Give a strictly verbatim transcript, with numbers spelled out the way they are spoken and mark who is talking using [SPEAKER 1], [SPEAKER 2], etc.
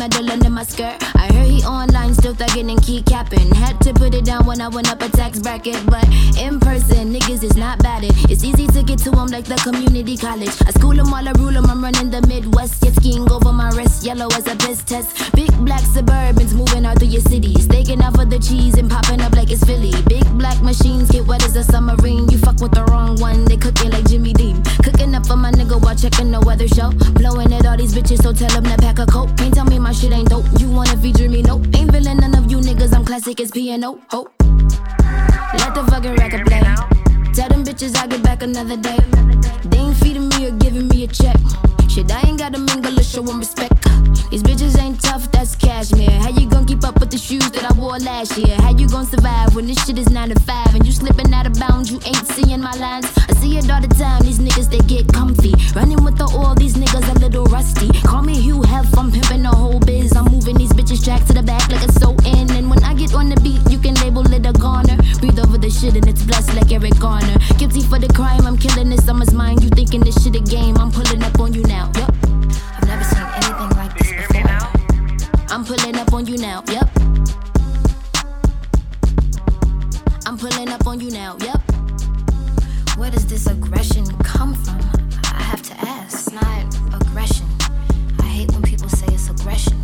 [SPEAKER 1] medal under my skirt. I heard he online still thugging and keep capping. Had to put it down when I went up a tax bracket. But in person, niggas is not bad it. It's easy to get to them like the community college. I school them while I rule them, I'm running the Midwest. Jet skiing over my wrist, yellow as a piss test. Big black Suburbans moving out through your cities. Taking out for the cheese and popping up like it's Philly. Big black machines get wet as a submarine. You fuck with the wrong one, they cooking like Jimmy Dean. Cooking up for my nigga while checking the weather show. Blowing at all these bitches, so tell them to pack a coat. Can't tell me my shit ain't dope. You wanna feature me? Nope. Ain't feeling none of you niggas, I'm classic as piano. Hope. Let the fucking record play. Tell them bitches I'll get back another day. They ain't feeding me or giving me a check. Shit, I ain't gotta mingle or show them respect. These bitches ain't tough, that's cashmere. How you gon' keep up with the shoes that I wore last year? How you gon' survive when this shit is nine to five and you slipping out of bounds, you ain't seeing my lines? I see it all the time, these niggas, they get comfy. Running with the oil, these niggas a little rusty. Call me Hugh Hef, I'm pimping the whole biz. I'm moving these bitches track to the back like a so in. And when I get on the beat, you can label it a goner. Breathe over the shit and it's blessed like Eric Garner. Guilty for the crime, I'm killing this summer's mine. You thinking this shit a game, I'm pulling up on you now. Yup. I've never seen anything like this before. I'm pulling up on you now, yep. I'm pulling up on you now, yep. Where does this aggression come from? I have to ask. It's not aggression. I hate when people say it's aggression.